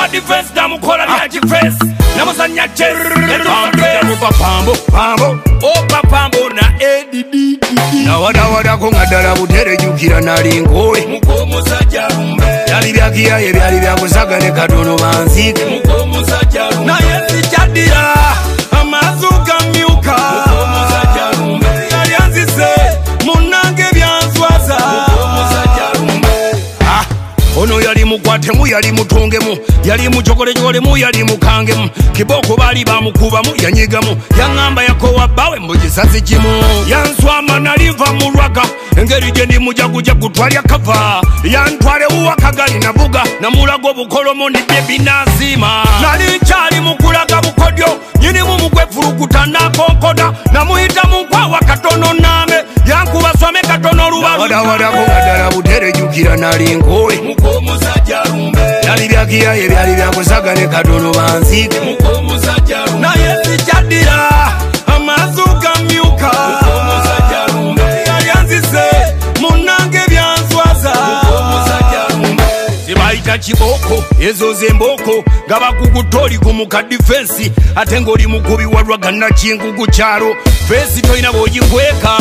defense namukola bya defense namuzanya chess pambo opa pambo na ADD nawada ko ngadala butere jukira nalingowe mukomusajja lumbe yali byakiyaye byali byakusagane katono banzike mukomusajja lumbe naye sikyadira amazuka myuka mukomusajja lumbe yali anzise munange byanswaza mukomusajja lumbe ono yali mukwatemu yali mutungemu yali muchokolejolemu yali mukangemu kiboko bali bamukubamu yanyigamu yaŋŋamba yakowa bbawe mbukisazi kimu yanswama naliva mu lwaga engeri gye ndi mujagujagu twalya kava yantwale uwakagali navuga namulago bukolomo nibye binazima nali nkyali mukulaga bukodyo nyinimu mugwefulukuta nakonkoda namuyita munkwawa katono name yankuba swame katono lubaluwadako ngadala butere jukira nalingowe mukomusajja lumbe yali byakiyaye byali byakusagane katono banzike mukomusajja lumbe naye sikyadira amazuka myuka mukomusajja lumbe yali anzise munange byanswaza mukomusajja lumbe zibayita kiboko ezo zemboko nga bakukutoli kumuka defense ate ng'oli mukubi walwaga nakingugu kyalo fesi tolina bw'ogikweka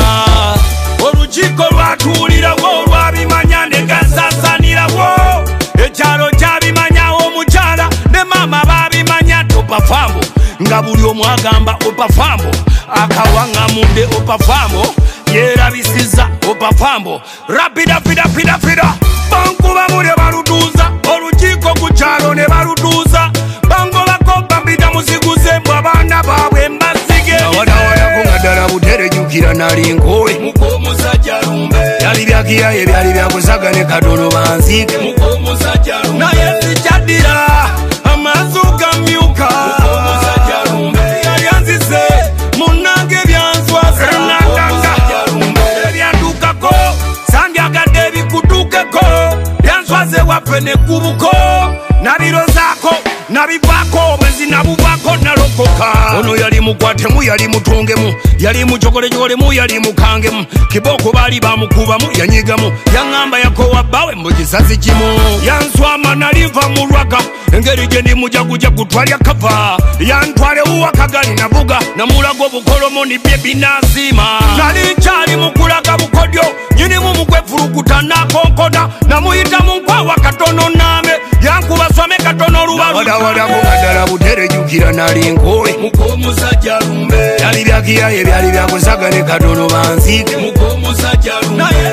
olukiiko lwatuulirawo olwabimanya ne gasasanirawo ekyalo kyabimanyawo omukyala ne maama babimanya topafambo nga buli omu agamba opafambo akawaŋŋamudde opafambo yerabisiza opafambo rapidapidapidapida bankuba mule balutuuza olukiiko ku kyalo ne balutuuza bangobako bambita musiguze mbw abaana baabwe mbasige nawadawayako nga ddala butere jukira nalingowe mukomusajja lumbe yali byakiyaye byali byakusagane katono banzike mukomusajja lumbe naye sikyadira amazuka myuka mukomusajja lumbe yali anzise munange byanswaza mukomusajja lumbe ebyandukako sandyagadde ebikutukeko byanswaze waffe ne kubuko nabirozaako nabivaako bwezi nabuvako nalokoka ono yali mukwatemu yali mutungemu yali muchokolejolemu yali mukangemu kiboko bali bamukubamu yanyigamu yaŋŋamba yakowa bbawe mbukisazi kimu yanswama naliva mu lwaga engeri gye ndi mujagujagu twalya kava yantwale uwakagali navuga namulago bukolomo nibye binazima nali nkyali mukulaga bukodyo nyinimu mugwefulukuta nakonkoda namuyita munkwawa katono name yankuba swame katono lubaluwadako ngadala butere jukira nalingowe mukomusajja lumbe yali byakiyaye byali byakusagane katono banzike mukomusajja lumbe naye